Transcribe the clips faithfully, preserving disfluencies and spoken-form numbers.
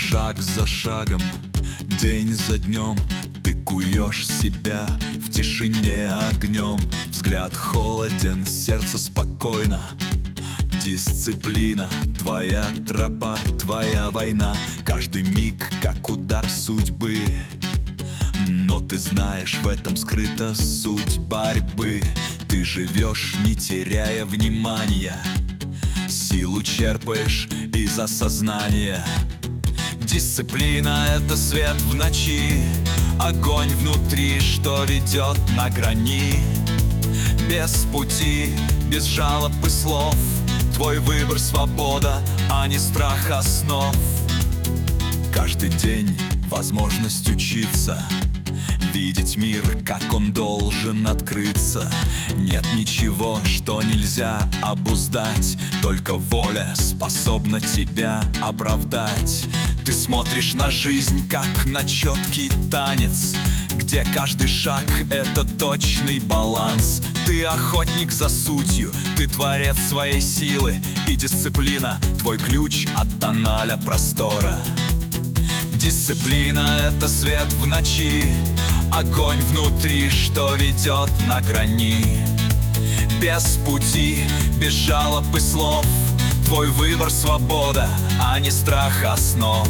Шаг за шагом, день за днем, ты куешь себя в тишине огнем. Взгляд холоден, сердце спокойно. Дисциплина, твоя тропа, твоя война. Каждый миг, как удар судьбы. Но ты знаешь, в этом скрыта суть борьбы. Ты живешь, не теряя внимания. Силу черпаешь из осознания. Дисциплина — это свет в ночи, огонь внутри, что ведет на грани. Без пути, без жалоб и слов, твой выбор — свобода, а не страх основ. Каждый день возможность учиться, видеть мир, как он должен открыться. Нет ничего, что нельзя обуздать, только воля способна тебя оправдать. Ты смотришь на жизнь, как на четкий танец, где каждый шаг — это точный баланс. Ты охотник за сутью, ты творец своей силы, и дисциплина — твой ключ от тоналя простора. Дисциплина — это свет в ночи, огонь внутри, что ведет на грани. Без пути, без жалоб и слов, твой выбор — свобода, а не страх основ.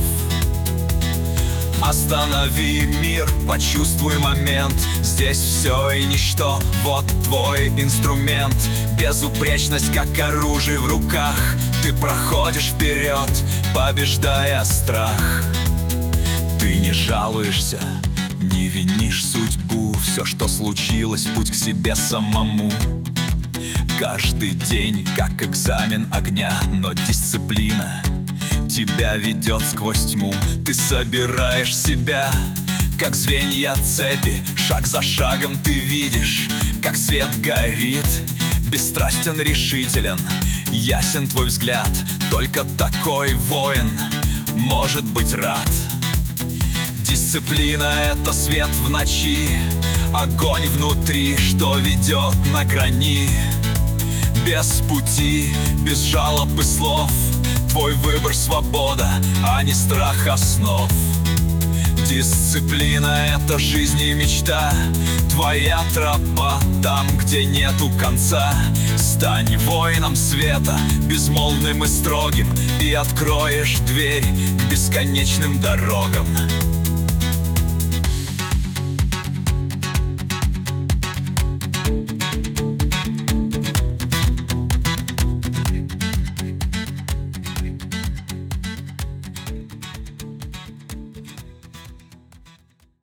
Останови мир, почувствуй момент. Здесь все и ничто, вот твой инструмент. Безупречность, как оружие в руках. Ты проходишь вперед, побеждая страх. Ты не жалуешься, не винишь судьбу. Все, что случилось, путь к себе самому. Каждый день, как экзамен огня, но дисциплина тебя ведет сквозь тьму. Ты собираешь себя, как звенья цепи. Шаг за шагом ты видишь, как свет горит. Бесстрастен, решителен, ясен твой взгляд. Только такой воин может быть рад. Дисциплина — это свет в ночи, огонь внутри, что ведет на грани. Без пути, без жалоб и слов, твой выбор — свобода, а не страх основ. Дисциплина — это жизнь и мечта, твоя тропа там, где нету конца. Стань воином света, безмолвным и строгим, и откроешь дверь к бесконечным дорогам.